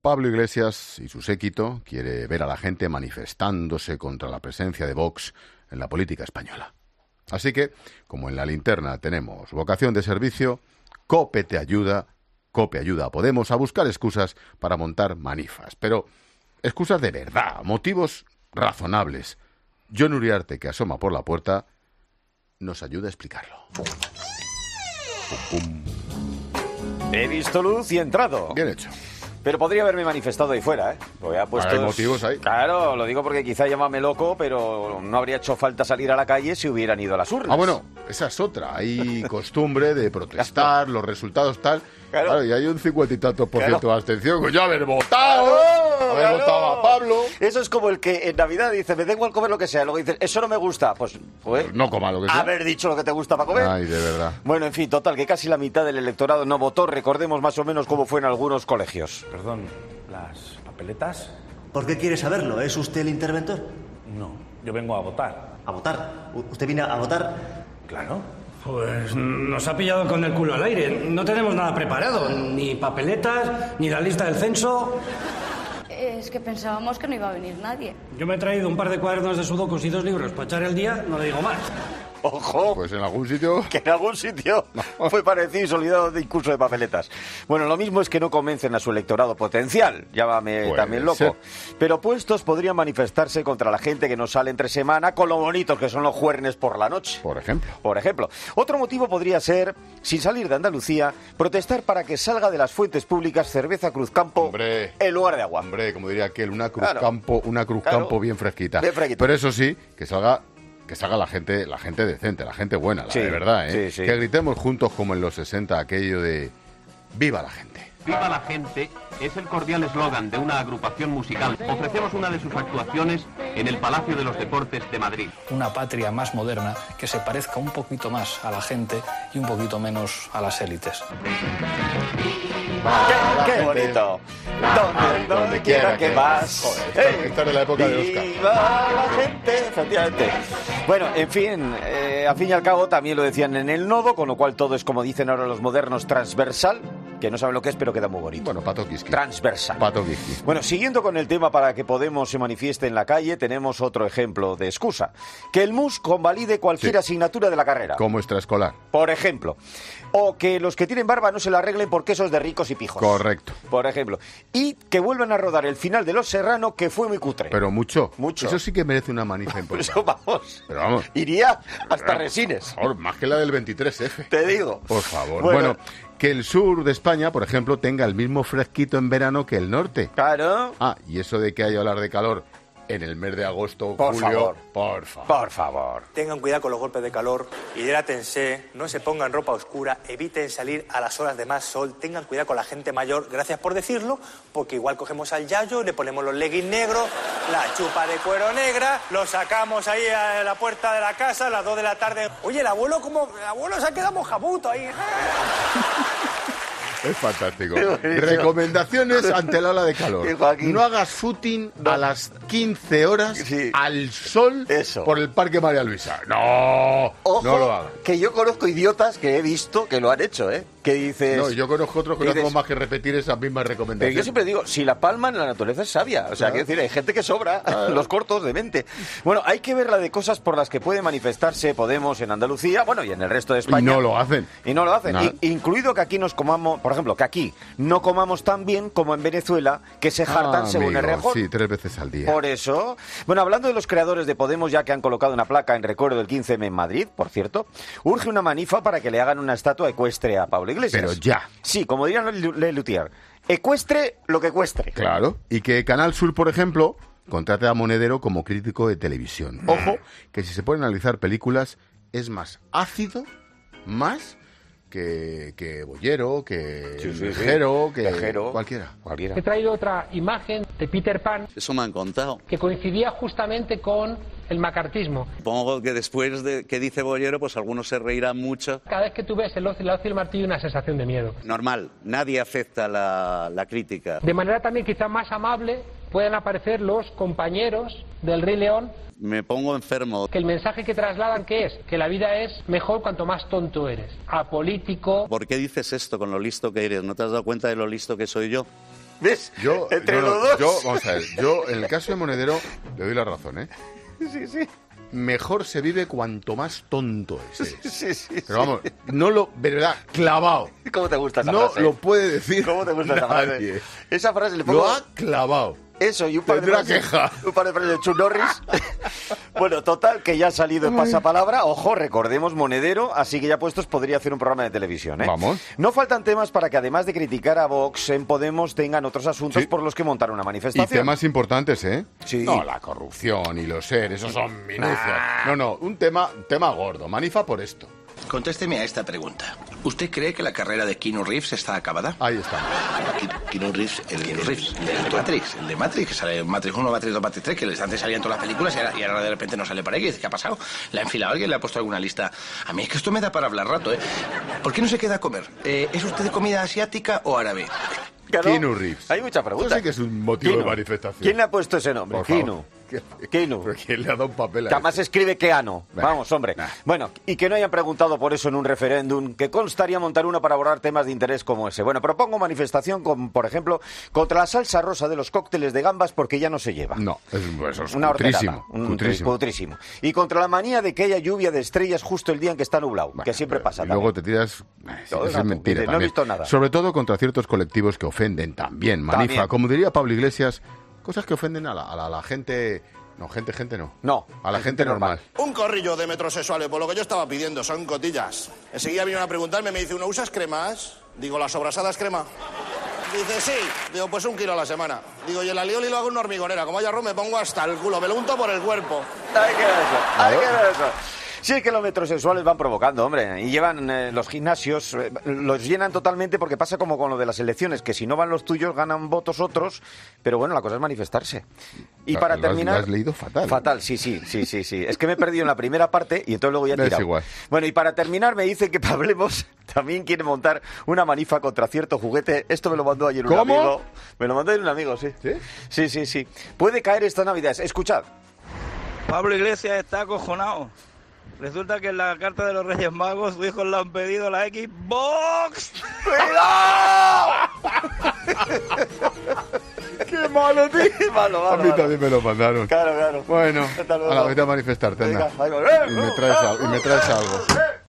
Pablo Iglesias y su séquito quiere ver a la gente manifestándose contra la presencia de Vox en la política española. Así que, como en la linterna tenemos vocación de servicio, COPE ayuda a Podemos a buscar excusas para montar manifas. Pero excusas de verdad, motivos razonables. Jon Uriarte, que asoma por la puerta, nos ayuda a explicarlo. Pum, pum. He visto luz y he entrado. Bien hecho. Pero podría haberme manifestado ahí fuera, ¿eh? Hay motivos ahí. Claro, lo digo porque quizá llámame loco, pero no habría hecho falta salir a la calle si hubieran ido a las urnas. Ah, bueno, esa es otra. Hay costumbre de protestar, los resultados tal. Claro, y hay un 50 y tantos % de abstención. Pues ya haber votado. Haber votado a Pablo. Eso es como el que en Navidad dice, me da igual comer lo que sea. Luego dices, eso no me gusta. Pues no coma lo que sea. Haber dicho lo que te gusta para comer. Ay, de verdad. Bueno, en fin, total, que casi la mitad del electorado no votó. Recordemos más o menos cómo fue en algunos colegios. Perdón, ¿las papeletas? ¿Por qué quiere saberlo? ¿Es usted el interventor? No, yo vengo a votar. ¿A votar? ¿Usted viene a votar? Claro. Pues nos ha pillado con el culo al aire. No tenemos nada preparado, ni papeletas, ni la lista del censo. Es que pensábamos que no iba a venir nadie. Yo me he traído un par de cuadernos de sudokus y 2 libros para echar el día, no le digo más. ¡Ojo! Pues en algún sitio... Que en algún sitio fue parecido y se olvidó de incluso de papeletas. Bueno, lo mismo es que no convencen a su electorado potencial. Llámame también loco. Ser. Pero puestos podrían manifestarse contra la gente que no sale entre semana con lo bonitos que son los juernes por la noche. Por ejemplo. Otro motivo podría ser, sin salir de Andalucía, protestar para que salga de las fuentes públicas cerveza Cruzcampo en lugar de agua. Hombre, como diría aquel, una Cruzcampo bien fresquita. Bien fresquita. Pero eso sí, que salga la gente decente, la gente buena, la de verdad, ¿eh? Sí. Que gritemos juntos como en los 60 aquello de ¡Viva la gente! Viva la gente es el cordial eslogan de una agrupación musical. Ofrecemos una de sus actuaciones en el Palacio de los Deportes de Madrid. Una patria más moderna que se parezca un poquito más a la gente y un poquito menos a las élites. ¡Qué bonito! Donde quiera que vas. Joder, esta es la época de Oscar. ¡Viva la gente! Efectivamente. Bueno, en fin, al fin y al cabo también lo decían en el nodo, con lo cual todo es, como dicen ahora los modernos, transversal, que no saben lo que es, pero queda muy bonito. Bueno, Pato Quisqui. Transversal. Pato Quisqui. Bueno, siguiendo con el tema para que Podemos se manifieste en la calle, tenemos otro ejemplo de excusa. Que el MUS convalide cualquier asignatura de la carrera. Como extraescolar. Por ejemplo. O que los que tienen barba no se la arreglen porque eso es de ricos y pijos. Correcto. Por ejemplo. Y que vuelvan a rodar el final de Los Serrano, que fue muy cutre. Pero mucho. Mucho. Eso sí que merece una manifa importante. Eso vamos. Pero vamos. Iría hasta Resines. Por favor, más que la del 23F. Te digo. Por favor. Bueno, que el sur de España, por ejemplo, tenga el mismo fresquito en verano que el norte. Claro. Ah, y eso de que haya olas de calor en el mes de agosto, Por julio... favor. Por favor. Por favor. Tengan cuidado con los golpes de calor, hidrátense, no se pongan ropa oscura, eviten salir a las horas de más sol, tengan cuidado con la gente mayor, gracias por decirlo, porque igual cogemos al yayo, le ponemos los leggings negros, la chupa de cuero negra, lo sacamos ahí a la puerta de la casa a las 2 de la tarde. Oye, el abuelo se ha quedado mojabuto ahí. Es fantástico. Recomendaciones ante la ola de calor. No hagas footing a las 15 horas al sol por el Parque María Luisa. No, ojo, no lo hagas. Que yo conozco idiotas que he visto que lo han hecho, ¿eh? Que dices... No, yo conozco otros que no hacemos más que repetir esas mismas recomendaciones. Pero yo siempre digo, si la palman, la naturaleza es sabia. O sea, quiero decir, hay gente que sobra, los cortos de mente. Bueno, hay que ver la de cosas por las que puede manifestarse Podemos en Andalucía, bueno, y en el resto de España. Y no lo hacen. Incluido que aquí nos comamos, por ejemplo, que aquí no comamos tan bien como en Venezuela, que se jartan según Errejón. Sí, 3 veces al día. Por eso. Bueno, hablando de los creadores de Podemos, ya que han colocado una placa en recuerdo del 15M en Madrid, por cierto, urge una manifa para que le hagan una estatua ecuestre a Pablo Iglesias. Pero ya. Sí, como dirían Lelutier, ecuestre lo que cuestre. Claro, y que Canal Sur, por ejemplo, contrate a Monedero como crítico de televisión. Ojo, que si se pueden analizar películas, es más ácido, más que Bollero, que Viajero, que cualquiera. He traído otra imagen de Peter Pan. Eso me han contado. Que coincidía justamente con el macartismo. Supongo que después de que dice Bollero, pues algunos se reirán mucho. Cada vez que tú ves el Ocio y el Martillo, una sensación de miedo. Normal, nadie acepta la crítica. De manera también quizá más amable pueden aparecer los compañeros del Rey León. Me pongo enfermo. Que el mensaje que trasladan, ¿qué es? Que la vida es mejor cuanto más tonto eres. Apolítico. ¿Por qué dices esto con lo listo que eres? ¿No te has dado cuenta de lo listo que soy yo? ¿Ves? Yo, Entre los dos. vamos a ver, yo en el caso de Monedero le doy la razón, ¿eh? Sí. Mejor se vive cuanto más tonto estés. Sí. Pero vamos, no lo... De verdad, clavado. ¿Cómo te gusta esa No frase? lo puede decir ¿Cómo te gusta esa nadie. frase? Esa frase le pongo... Lo ha clavado. Eso, y un par de Tendrá frases, queja. un par de frases de Chuck Norris. Bueno, total, que ya ha salido en pasapalabra. Ojo, recordemos, Monedero, así que ya puestos podría hacer un programa de televisión, ¿eh? Vamos. No faltan temas para que, además de criticar a Vox, en Podemos tengan otros asuntos por los que montar una Y manifestación. temas importantes, ¿eh? Sí. No, la corrupción y los seres, esos son minucias. No, un tema gordo. Manifa por esto. Contésteme a esta pregunta. ¿Usted cree que la carrera de Keanu Reeves está acabada? Ahí está. Keanu Reeves, el de Matrix, el de Matrix, que sale en Matrix 1, Matrix 2, Matrix 3, que antes salían todas las películas y ahora de repente no sale para ahí. ¿Qué ha pasado? ¿Le ha enfilado alguien? ¿Le ha puesto alguna lista? A mí es que esto me da para hablar rato, ¿eh? ¿Por qué no se queda a comer? ¿Es usted de comida asiática o árabe? Claro, Keanu Reeves. Hay mucha pregunta. Eso sí que es un motivo de manifestación. ¿Quién le ha puesto ese nombre? Por favor. Keanu. ¿Pero quién le ha dado un papel a Que además este? escribe Keanu. Vamos, hombre. Bueno, y que no hayan preguntado por eso en un referéndum, que constaría montar uno para abordar temas de interés como ese. Bueno, propongo manifestación, por ejemplo, contra la salsa rosa de los cócteles de gambas porque ya no se lleva. No, eso es una cutrísimo. Cutrísimo. Y contra la manía de que haya lluvia de estrellas justo el día en que está nublado, que siempre pasa. Y luego te tiras... Todo el es rato. mentira Dice, no he también. visto nada. Sobre todo contra ciertos colectivos que ofenden también. Manifa, También. como diría Pablo Iglesias, cosas que ofenden a la gente... No, gente no. No. A la gente normal. Un corrillo de metrosexuales, por lo que yo estaba pidiendo, son cotillas. Enseguida vinieron a preguntarme, me dice uno, ¿usas cremas? Digo, ¿las sobrasadas crema? Dice, sí. Digo, pues 1 kilo a la semana. Digo, y el alioli lo hago en una hormigonera. Como haya arroz me pongo hasta el culo, me lo unto por el cuerpo. Hay que ver eso. Sí, es que los metrosexuales van provocando, hombre, y llevan los gimnasios, los llenan totalmente porque pasa como con lo de las elecciones, que si no van los tuyos ganan votos otros, pero bueno, la cosa es manifestarse. Y para terminar... Lo has leído fatal. Fatal, sí. Es que me he perdido en la primera parte y entonces luego ya he tirado. Es igual. Bueno, y para terminar me dice que Pablemos también quiere montar una manifa contra cierto juguete. Esto me lo mandó ayer un ¿Cómo? amigo. Me lo mandó ayer un amigo, sí. Sí. Puede caer esta Navidad. Escuchad. Pablo Iglesias está acojonado. Resulta que en la carta de los Reyes Magos sus hijos le han pedido la Xbox. ¡Cuidado! ¡Qué malo, tío! Qué malo. A mí también me lo mandaron. Claro. Bueno, Hasta luego. a la vez a manifestarte, anda. Venga, Y me traes algo.